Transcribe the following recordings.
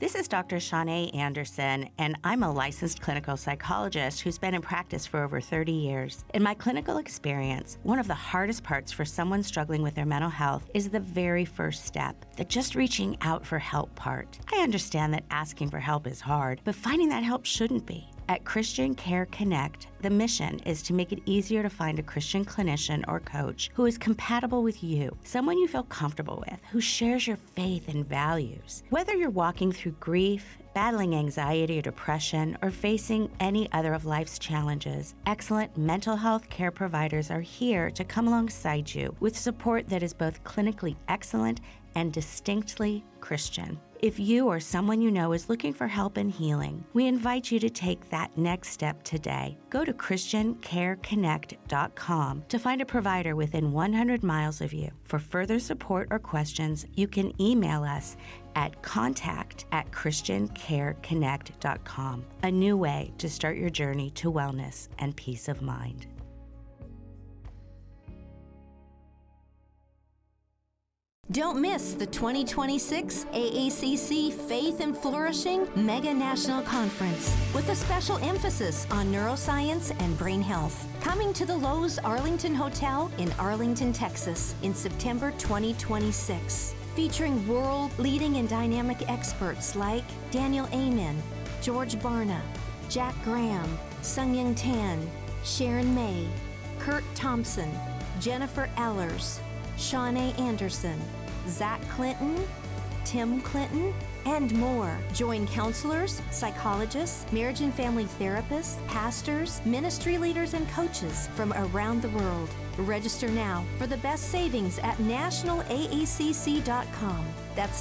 This is Dr. Shanae Anderson, and I'm a licensed clinical psychologist who's been in practice for over 30 years. In my clinical experience, one of the hardest parts for someone struggling with their mental health is the very first step, the just reaching out for help part. I understand that asking for help is hard, but finding that help shouldn't be. At Christian Care Connect, the mission is to make it easier to find a Christian clinician or coach who is compatible with you, someone you feel comfortable with, who shares your faith and values. Whether you're walking through grief, battling anxiety or depression, or facing any other of life's challenges, excellent mental health care providers are here to come alongside you with support that is both clinically excellent and distinctly Christian. If you or someone you know is looking for help and healing, we invite you to take that next step today. Go to ChristianCareConnect.com to find a provider within 100 miles of you. For further support or questions, you can email us at contact@ChristianCareConnect.com, a new way to start your journey to wellness and peace of mind. Don't miss the 2026 AACC Faith and Flourishing Mega National Conference with a special emphasis on neuroscience and brain health. Coming to the Lowe's Arlington Hotel in Arlington, Texas in September 2026. Featuring world-leading and dynamic experts like Daniel Amen, George Barna, Jack Graham, Sung-Young Tan, Sharon May, Kurt Thompson, Jennifer Ellers, Shanae Anderson, Zach Clinton, Tim Clinton, and more. Join counselors, psychologists, marriage and family therapists, pastors, ministry leaders, and coaches from around the world. Register now for the best savings at nationalaacc.com. That's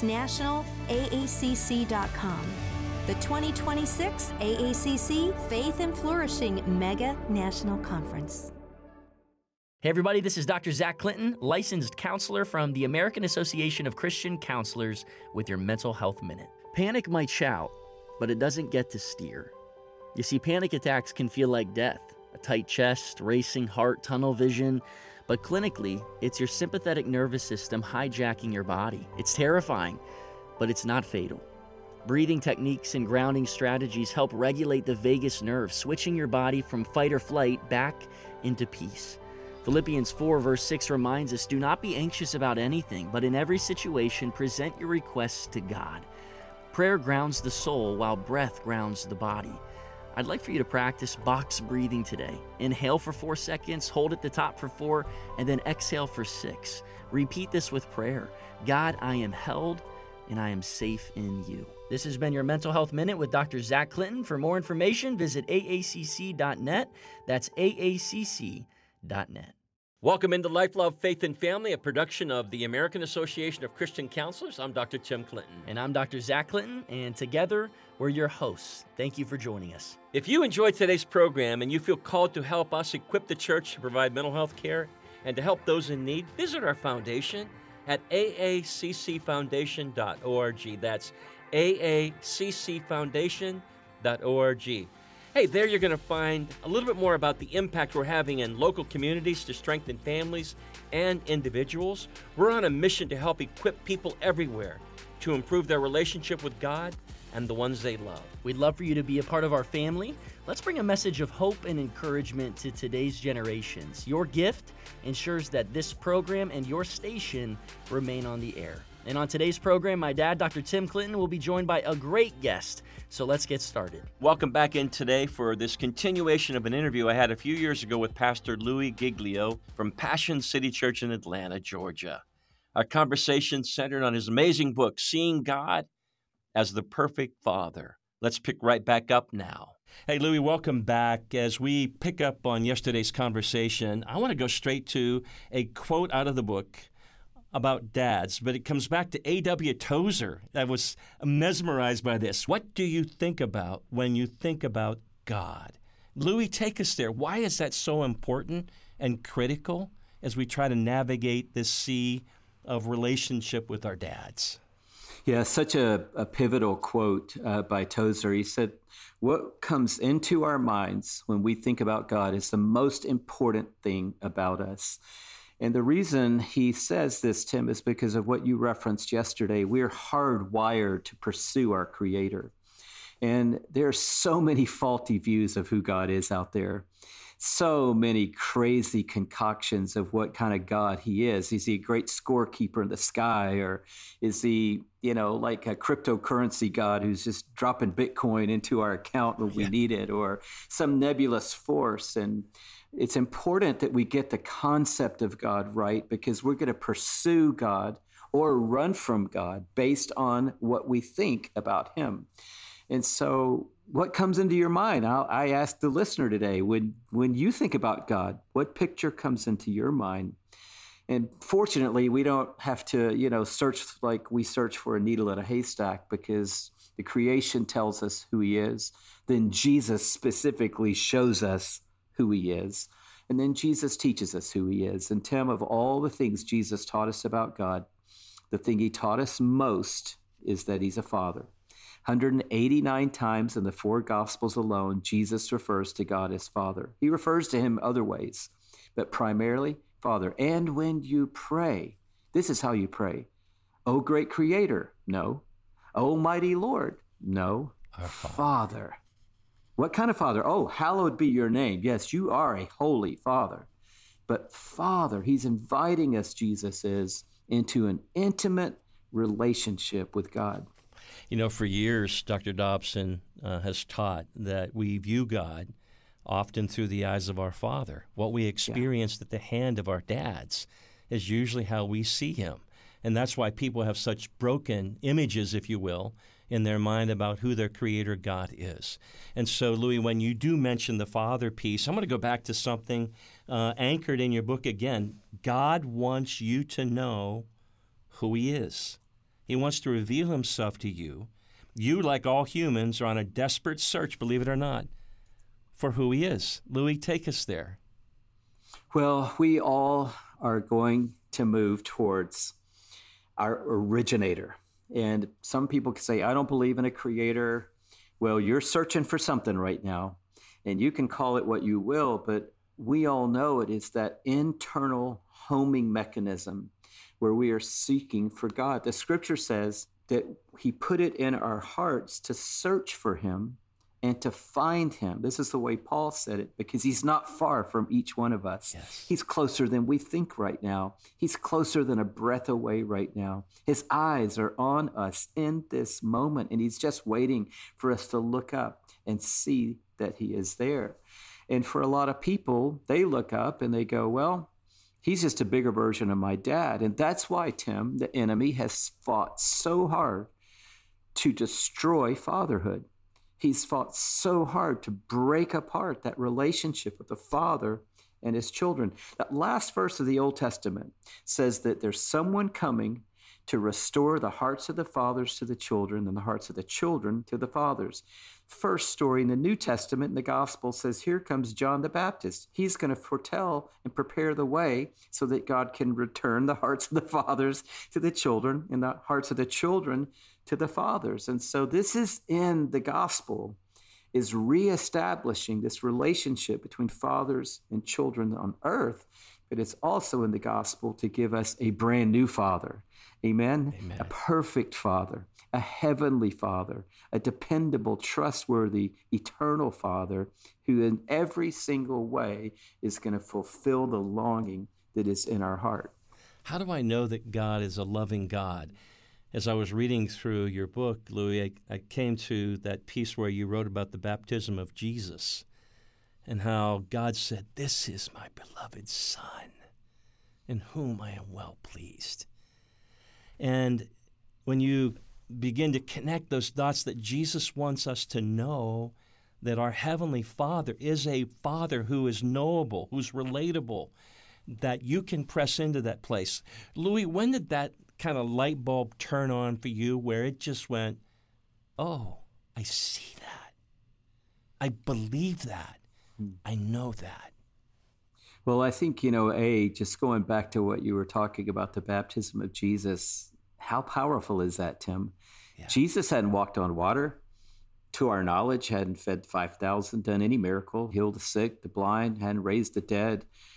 nationalaacc.com. The 2026 AACC Faith and Flourishing Mega National Conference. Hey everybody, this is Dr. Zach Clinton, licensed counselor from the American Association of Christian Counselors with your Mental Health Minute. Panic might shout, but it doesn't get to steer. You see, panic attacks can feel like death, a tight chest, racing heart, tunnel vision, but clinically, it's your sympathetic nervous system hijacking your body. It's terrifying, but it's not fatal. Breathing techniques and grounding strategies help regulate the vagus nerve, switching your body from fight or flight back into peace. Philippians 4 verse 6 reminds us, do not be anxious about anything, but in every situation present your requests to God. Prayer grounds the soul while breath grounds the body. I'd like for you to practice box breathing today. Inhale for 4 seconds, hold at the top for 4, and then exhale for 6. Repeat this with prayer. God, I am held and I am safe in you. This has been your Mental Health Minute with Dr. Zach Clinton. For more information, visit aacc.net. That's aacc.net. Welcome into Life, Love, Faith, and Family, a production of the American Association of Christian Counselors. I'm Dr. Tim Clinton. And I'm Dr. Zach Clinton, and together we're your hosts. Thank you for joining us. If you enjoyed today's program and you feel called to help us equip the church to provide mental health care and to help those in need, visit our foundation at aaccfoundation.org. That's aaccfoundation.org. Hey, there you're going to find a little bit more about the impact we're having in local communities to strengthen families and individuals. We're on a mission to help equip people everywhere to improve their relationship with God and the ones they love. We'd love for you to be a part of our family. Let's bring a message of hope and encouragement to today's generations. Your gift ensures that this program and your station remain on the air. And on today's program, my dad, Dr. Tim Clinton, will be joined by a great guest. So let's get started. Welcome back in today for this continuation of an interview I had a few years ago with Pastor Louis Giglio from Passion City Church in Atlanta, Georgia. Our conversation centered on his amazing book, Seeing God as the Perfect Father. Let's pick right back up now. Hey, Louis, welcome back. As we pick up on yesterday's conversation, I want to go straight to a quote out of the book about dads, but it comes back to A.W. Tozer. I was mesmerized by this. What do you think about when you think about God? Louis, take us there. Why is that so important and critical as we try to navigate this sea of relationship with our dads? Yeah, such a pivotal quote by Tozer. He said, what comes into our minds when we think about God is the most important thing about us. And the reason he says this, Tim, is because of what you referenced yesterday. We're hardwired to pursue our Creator. And there are so many faulty views of who God is out there. So many crazy concoctions of what kind of God he is. Is he a great scorekeeper in the sky? Or is he, like a cryptocurrency God who's just dropping Bitcoin into our account when we need it? Or some nebulous force? And it's important that we get the concept of God right, because we're going to pursue God or run from God based on what we think about him. And so what comes into your mind? I asked the listener today, when you think about God, what picture comes into your mind? And fortunately, we don't have to, search like we search for a needle in a haystack, because the creation tells us who he is. Then Jesus specifically shows us who he is. And then Jesus teaches us who he is. And Tim, of all the things Jesus taught us about God, the thing he taught us most is that he's a father. 189 times in the 4 Gospels alone, Jesus refers to God as Father. He refers to him other ways, but primarily Father. And when you pray, this is how you pray. Oh, great Creator. No. Oh, mighty Lord. No. Our Father. Father. What kind of Father? Oh, hallowed be your name. Yes, you are a holy Father. But Father, he's inviting us, Jesus is, into an intimate relationship with God. For years, Dr. Dobson has taught that we view God often through the eyes of our Father. What we experienced at the hand of our dads is usually how we see him. And that's why people have such broken images, if you will, in their mind about who their Creator God is. And so, Louis, when you do mention the Father piece, I'm going to go back to something anchored in your book again. God wants you to know who he is. He wants to reveal himself to you. You, like all humans, are on a desperate search, believe it or not, for who he is. Louis, take us there. Well, we all are going to move towards our originator. And some people can say, I don't believe in a creator. Well, you're searching for something right now, and you can call it what you will, but we all know it is that internal homing mechanism where we are seeking for God. The scripture says that he put it in our hearts to search for him and to find him. This is the way Paul said it, because he's not far from each one of us. Yes. He's closer than we think right now. He's closer than a breath away right now. His eyes are on us in this moment, and he's just waiting for us to look up and see that he is there. And for a lot of people, they look up and they go, well, he's just a bigger version of my dad. And that's why, Tim, the enemy has fought so hard to destroy fatherhood. He's fought so hard to break apart that relationship with the father and his children. That last verse of the Old Testament says that there's someone coming to restore the hearts of the fathers to the children and the hearts of the children to the fathers. First story in the New Testament in the Gospel says, here comes John the Baptist. He's going to foretell and prepare the way so that God can return the hearts of the fathers to the children and the hearts of the children to the fathers. And so this is in the Gospel, is reestablishing this relationship between fathers and children on earth, but it's also in the Gospel to give us a brand new Father. Amen? Amen. A perfect Father, a heavenly Father, a dependable, trustworthy, eternal Father who in every single way is going to fulfill the longing that is in our heart. How do I know that God is a loving God? As I was reading through your book, Louis, I came to that piece where you wrote about the baptism of Jesus and how God said, this is my beloved Son, in whom I am well pleased. And when you begin to connect those dots, that Jesus wants us to know that our Heavenly Father is a Father who is knowable, who's relatable, that you can press into that place. Louis, when did that kind of light bulb turn on for you where it just went, oh, I see that. I believe that. I know that. Well, I think, just going back to what you were talking about, the baptism of Jesus, how powerful is that, Tim? Yeah. Jesus hadn't walked on water. To our knowledge, hadn't fed 5,000, done any miracle, healed the sick, the blind, hadn't raised the dead.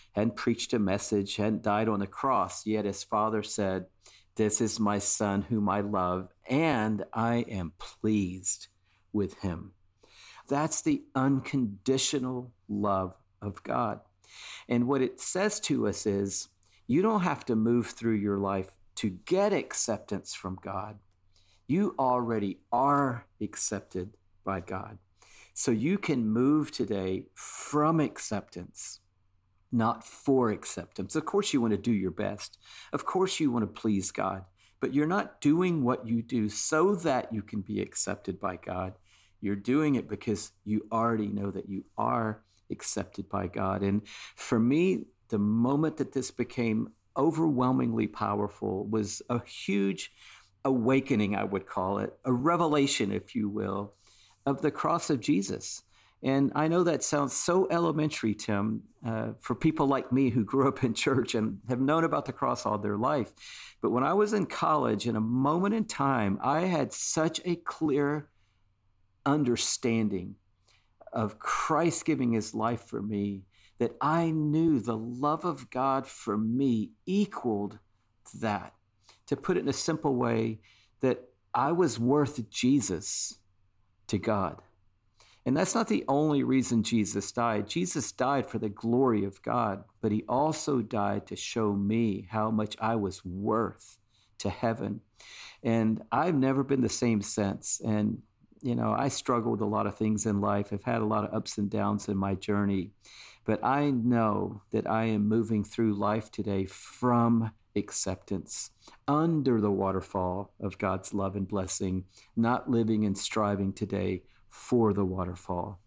hadn't preached a message, hadn't died on the cross, yet his Father said, "This is my Son whom I love, and I am pleased with him." That's the unconditional love of God. And what it says to us is, you don't have to move through your life to get acceptance from God. You already are accepted by God. So you can move today from acceptance, not for acceptance. Of course, you want to do your best. Of course, you want to please God, but you're not doing what you do so that you can be accepted by God. You're doing it because you already know that you are accepted by God. And for me, the moment that this became overwhelmingly powerful was a huge awakening, I would call it, a revelation, if you will, of the cross of Jesus. And I know that sounds so elementary, Tim, for people like me who grew up in church and have known about the cross all their life. But when I was in college, in a moment in time, I had such a clear understanding of Christ giving his life for me that I knew the love of God for me equaled that. To put it in a simple way, that I was worth Jesus to God. And that's not the only reason Jesus died. Jesus died for the glory of God, but he also died to show me how much I was worth to heaven. And I've never been the same since. And, you know, I struggle with a lot of things in life. I've had a lot of ups and downs in my journey. But I know that I am moving through life today from acceptance, under the waterfall of God's love and blessing, not living and striving today for the waterfall.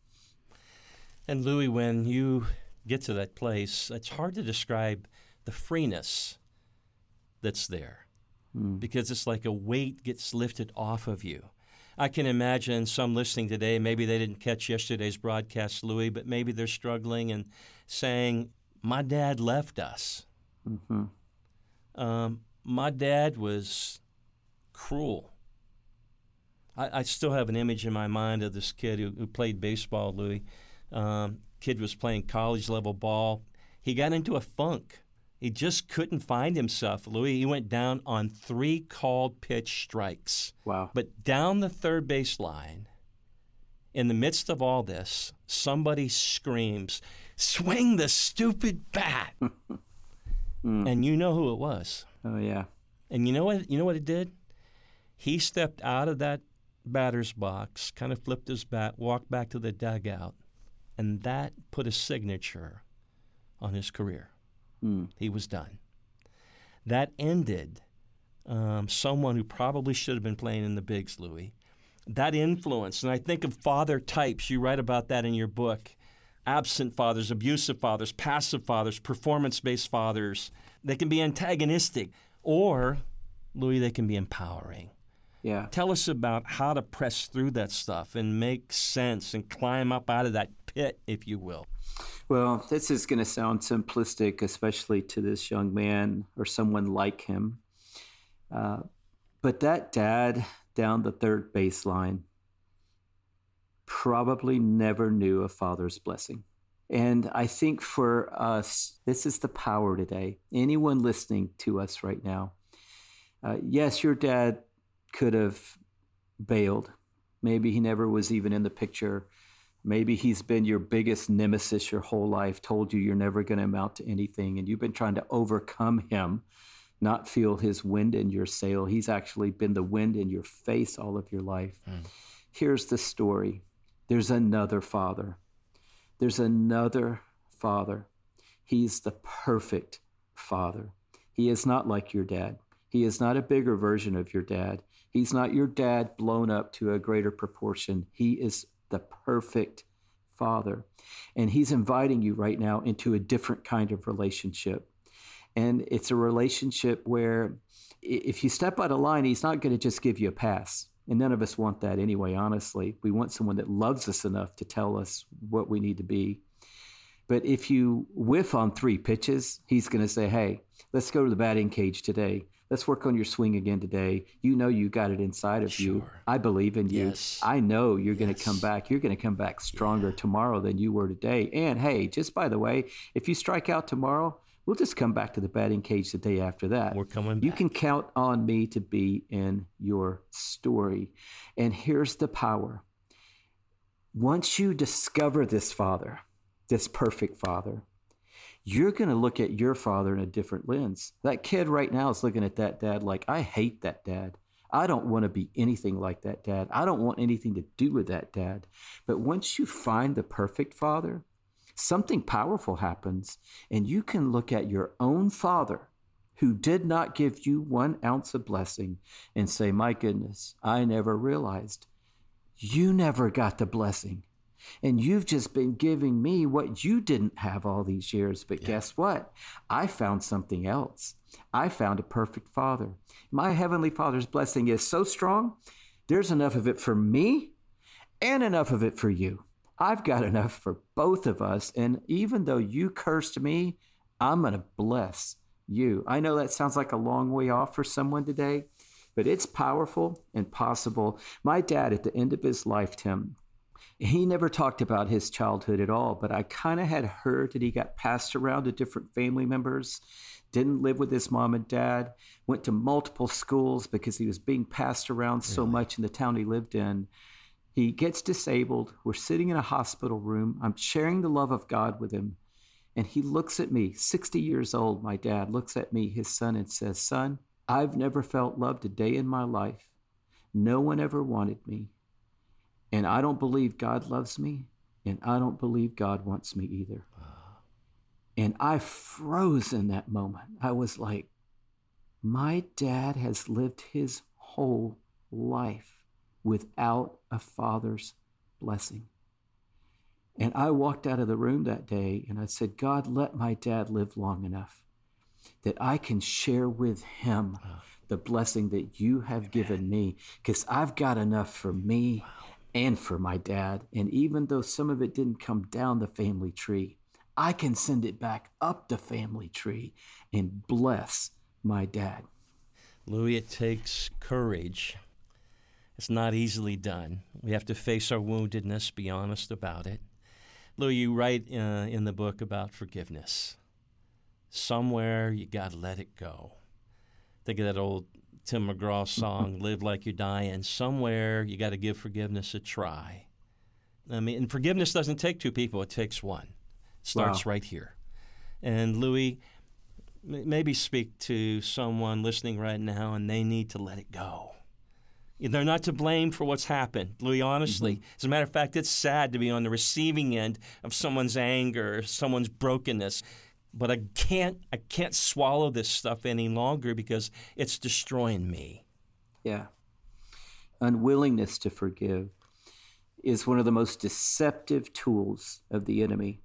And Louis, when you get to that place, it's hard to describe the freeness that's there because it's like a weight gets lifted off of you. I can imagine some listening today, maybe they didn't catch yesterday's broadcast, Louis, but maybe they're struggling and saying, my dad left us. Mm-hmm. My dad was cruel. I still have an image in my mind of this kid who played baseball, Louis. Kid was playing college-level ball. He got into a funk. He just couldn't find himself, Louis. He went down on 3 called pitch strikes. Wow. But down the third base line, in the midst of all this, somebody screams, "Swing the stupid bat!" And you know who it was. Oh, yeah. And you know what it did? He stepped out of that batter's box, kind of flipped his bat, walked back to the dugout, and that put a signature on his career. He was done. That ended someone who probably should have been playing in the bigs, Louis. That influence, and I think of father types. You write about that in your book. Absent fathers, abusive fathers, passive fathers, performance-based fathers. They can be antagonistic, or, Louis, they can be empowering. Yeah. Tell us about how to press through that stuff and make sense and climb up out of that pit, if you will. Well, this is going to sound simplistic, especially to this young man or someone like him. But that dad down the third baseline probably never knew a father's blessing. And I think for us, this is the power today. Anyone listening to us right now, yes, your dad could have bailed. Maybe he never was even in the picture. Maybe he's been your biggest nemesis your whole life, told you you're never going to amount to anything, and you've been trying to overcome him, not feel his wind in your sail. He's actually been the wind in your face all of your life. Here's the story. There's another father. There's another father. He's the perfect father. He is not like your dad. He is not a bigger version of your dad. He's not your dad blown up to a greater proportion. He is the perfect father. And he's inviting you right now into a different kind of relationship. And it's a relationship where if you step out of line, he's not going to just give you a pass. And none of us want that anyway, honestly. We want someone that loves us enough to tell us what we need to be. But if you whiff on 3 pitches, he's going to say, hey, let's go to the batting cage today. Let's work on your swing again today. You know you got it inside of you. I believe in you. Yes. I know you're going to come back. You're going to come back stronger tomorrow than you were today. And hey, just by the way, if you strike out tomorrow, we'll just come back to the batting cage the day after that. We're coming back. You can count on me to be in your story. And here's the power. Once you discover this Father, this perfect Father, you're going to look at your father in a different lens. That kid right now is looking at that dad like, I hate that dad. I don't want to be anything like that dad. I don't want anything to do with that dad. But once you find the perfect father, something powerful happens, and you can look at your own father who did not give you 1 ounce of blessing and say, my goodness, I never realized you never got the blessing. And you've just been giving me what you didn't have all these years. But guess what? I found something else. I found a perfect Father. My Heavenly Father's blessing is so strong, there's enough of it for me and enough of it for you. I've got enough for both of us. And even though you cursed me, I'm going to bless you. I know that sounds like a long way off for someone today, but it's powerful and possible. My dad, at the end of his life, Tim, he never talked about his childhood at all, but I kind of had heard that he got passed around to different family members, didn't live with his mom and dad, went to multiple schools because he was being passed around so much in the town he lived in. He gets disabled. We're sitting in a hospital room. I'm sharing the love of God with him. And he looks at me, 60 years old, my dad looks at me, his son, and says, son, I've never felt loved a day in my life. No one ever wanted me. And I don't believe God loves me, and I don't believe God wants me either. And I froze in that moment. I was like, my dad has lived his whole life without a father's blessing. And I walked out of the room that day, and I said, God, let my dad live long enough that I can share with him the blessing that you have given me, because I've got enough for me and for my dad. And even though some of it didn't come down the family tree, I can send it back up the family tree and bless my dad. Louis, it takes courage. It's not easily done. We have to face our woundedness, be honest about it. Louis, you write in the book about forgiveness. Somewhere you got to let it go. Think of that old Tim McGraw song, Live Like You're Dying. Somewhere you got to give forgiveness a try. I mean, and forgiveness doesn't take 2 people, it takes 1. It starts right here. And Louis, maybe speak to someone listening right now and they need to let it go. They're not to blame for what's happened, Louis, honestly. As a matter of fact, it's sad to be on the receiving end of someone's anger, someone's brokenness. But I can't swallow this stuff any longer because it's destroying me. Yeah. Unwillingness to forgive is one of the most deceptive tools of the enemy.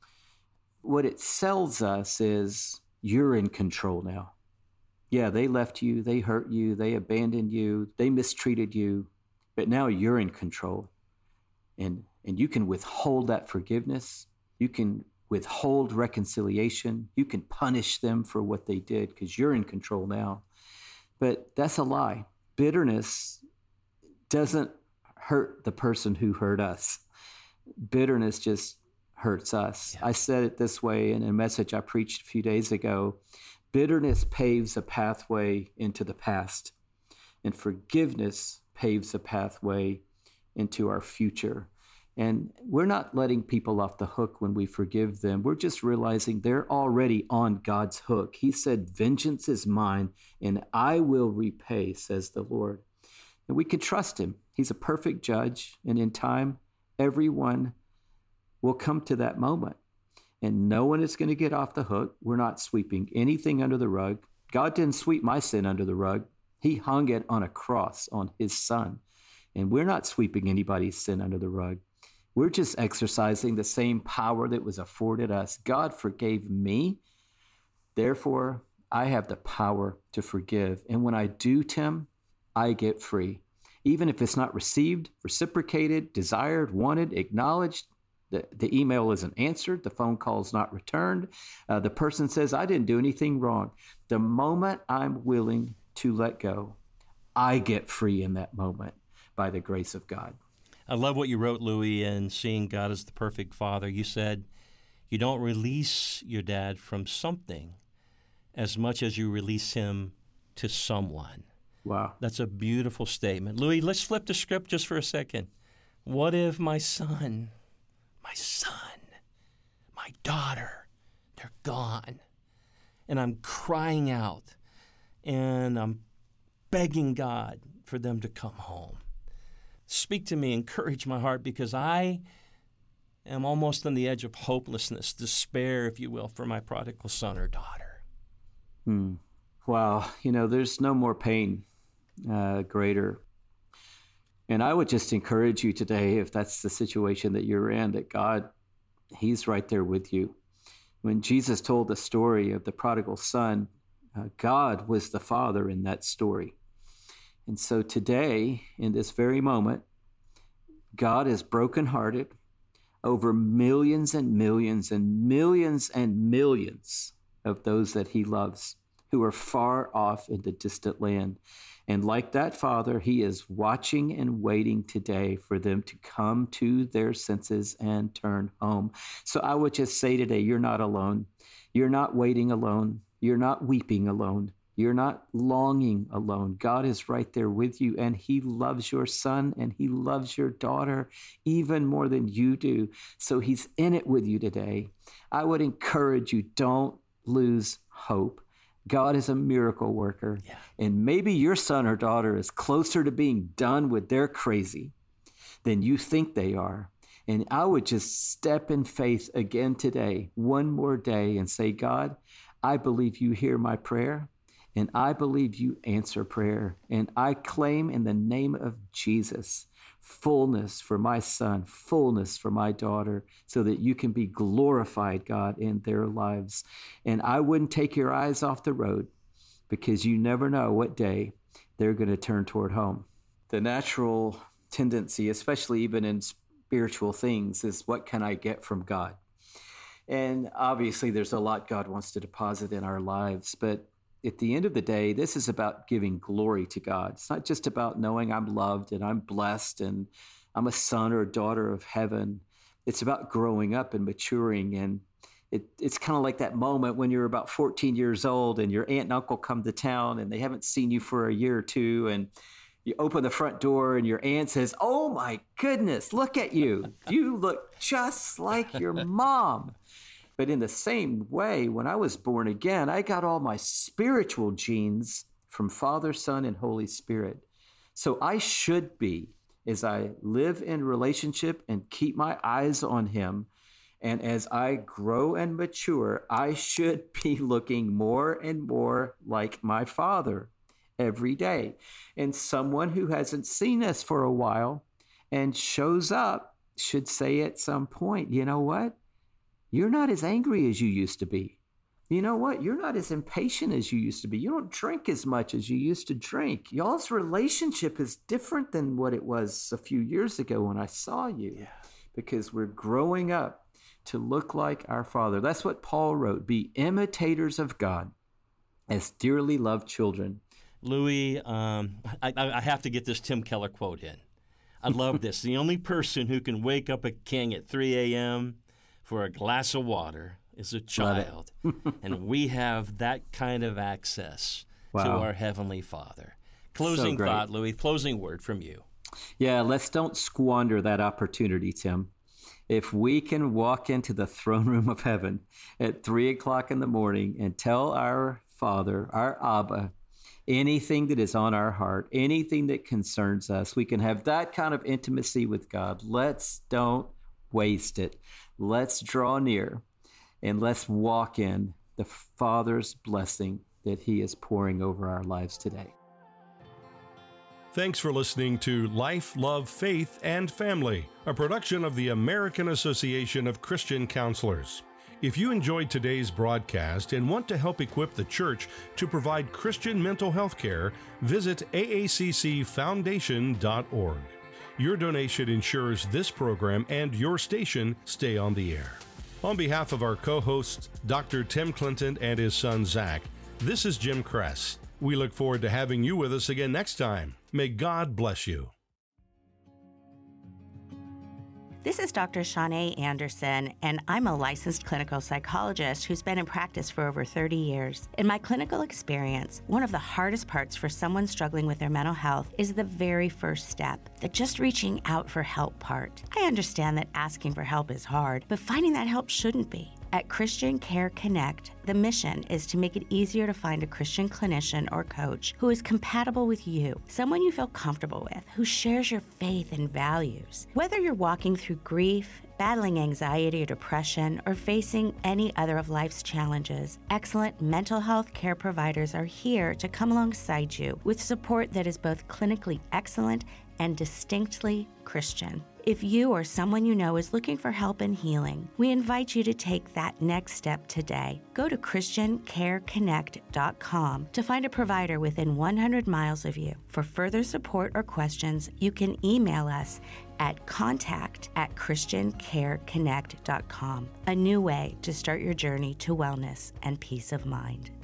What it sells us is you're in control now. Yeah, they left you, they hurt you, they abandoned you, they mistreated you, but now you're in control. And you can withhold that forgiveness. You can withhold reconciliation. You can punish them for what they did because you're in control now. But that's a lie. Bitterness doesn't hurt the person who hurt us. Bitterness just hurts us. Yeah. I said it this way in a message I preached a few days ago. Bitterness paves a pathway into the past, and forgiveness paves a pathway into our future. And we're not letting people off the hook when we forgive them. We're just realizing they're already on God's hook. He said, vengeance is mine, and I will repay, says the Lord. And we can trust him. He's a perfect judge, and in time, everyone will come to that moment. And no one is going to get off the hook. We're not sweeping anything under the rug. God didn't sweep my sin under the rug. He hung it on a cross on his son. And we're not sweeping anybody's sin under the rug. We're just exercising the same power that was afforded us. God forgave me. Therefore, I have the power to forgive. And when I do, Tim, I get free. Even if it's not received, reciprocated, desired, wanted, acknowledged, The email isn't answered. The phone call is not returned. The person says, I didn't do anything wrong. The moment I'm willing to let go, I get free in that moment by the grace of God. I love what you wrote, Louis, in Seeing God as the Perfect Father. You said, you don't release your dad from something as much as you release him to someone. Wow. That's a beautiful statement. Louis, let's flip the script just for a second. What if my son, my daughter, they're gone, and I'm crying out, and I'm begging God for them to come home? Speak to me, encourage my heart, because I am almost on the edge of hopelessness, despair, if you will, for my prodigal son or daughter. Wow. There's no more pain greater. And I would just encourage you today, if that's the situation that you're in, that God, He's right there with you. When Jesus told the story of the prodigal son, God was the father in that story. And so today, in this very moment, God is brokenhearted over millions and millions and millions and millions of those that He loves who are far off in the distant land. And like that father, He is watching and waiting today for them to come to their senses and turn home. So I would just say today, you're not alone. You're not waiting alone. You're not weeping alone. You're not longing alone. God is right there with you, and He loves your son and He loves your daughter even more than you do. So He's in it with you today. I would encourage you, don't lose hope. God is a miracle worker. Yeah. And maybe your son or daughter is closer to being done with their crazy than you think they are. And I would just step in faith again today, one more day, and say, God, I believe You hear my prayer, and I believe You answer prayer. And I claim in the name of Jesus fullness for my son, fullness for my daughter, so that You can be glorified, God, in their lives. And I wouldn't take your eyes off the road, because you never know what day they're going to turn toward home. The natural tendency, especially even in spiritual things, is what can I get from God? And obviously there's a lot God wants to deposit in our lives, but at the end of the day, this is about giving glory to God. It's not just about knowing I'm loved and I'm blessed and I'm a son or a daughter of heaven. It's about growing up and maturing. And it's kind of like that moment when you're about 14 years old and your aunt and uncle come to town and they haven't seen you for a year or two. And you open the front door and your aunt says, "Oh my goodness, look at you. You look just like your mom." But in the same way, when I was born again, I got all my spiritual genes from Father, Son, and Holy Spirit. So I should be, as I live in relationship and keep my eyes on Him, and as I grow and mature, I should be looking more and more like my Father every day. And someone who hasn't seen us for a while and shows up should say at some point, you know what? You're not as angry as you used to be. You know what? You're not as impatient as you used to be. You don't drink as much as you used to drink. Y'all's relationship is different than what it was a few years ago when I saw you. Because we're growing up to look like our Father. That's what Paul wrote. Be imitators of God as dearly loved children. Louis, I have to get this Tim Keller quote in. I love this. The only person who can wake up a king at 3 a.m. for a glass of water is a child. And we have that kind of access to our Heavenly Father. Closing thought, Louis, closing word from you. Yeah, let's don't squander that opportunity, Tim. If we can walk into the throne room of heaven at 3 o'clock in the morning and tell our Father, our Abba, anything that is on our heart, anything that concerns us, we can have that kind of intimacy with God. Let's don't waste it. Let's draw near and let's walk in the Father's blessing that He is pouring over our lives today. Thanks for listening to Life, Love, Faith, and Family, a production of the American Association of Christian Counselors. If you enjoyed today's broadcast and want to help equip the church to provide Christian mental health care, visit aaccfoundation.org. Your donation ensures this program and your station stay on the air. On behalf of our co-hosts, Dr. Tim Clinton and his son Zach, this is Jim Kress. We look forward to having you with us again next time. May God bless you. This is Dr. Shanae Anderson, and I'm a licensed clinical psychologist who's been in practice for over 30 years. In my clinical experience, one of the hardest parts for someone struggling with their mental health is the very first step, the just reaching out for help part. I understand that asking for help is hard, but finding that help shouldn't be. At Christian Care Connect, the mission is to make it easier to find a Christian clinician or coach who is compatible with you, someone you feel comfortable with, who shares your faith and values. Whether you're walking through grief, battling anxiety or depression, or facing any other of life's challenges, excellent mental health care providers are here to come alongside you with support that is both clinically excellent and distinctly Christian. If you or someone you know is looking for help and healing, we invite you to take that next step today. Go to ChristianCareConnect.com to find a provider within 100 miles of you. For further support or questions, you can email us at contact@ChristianCareConnect.com. A new way to start your journey to wellness and peace of mind.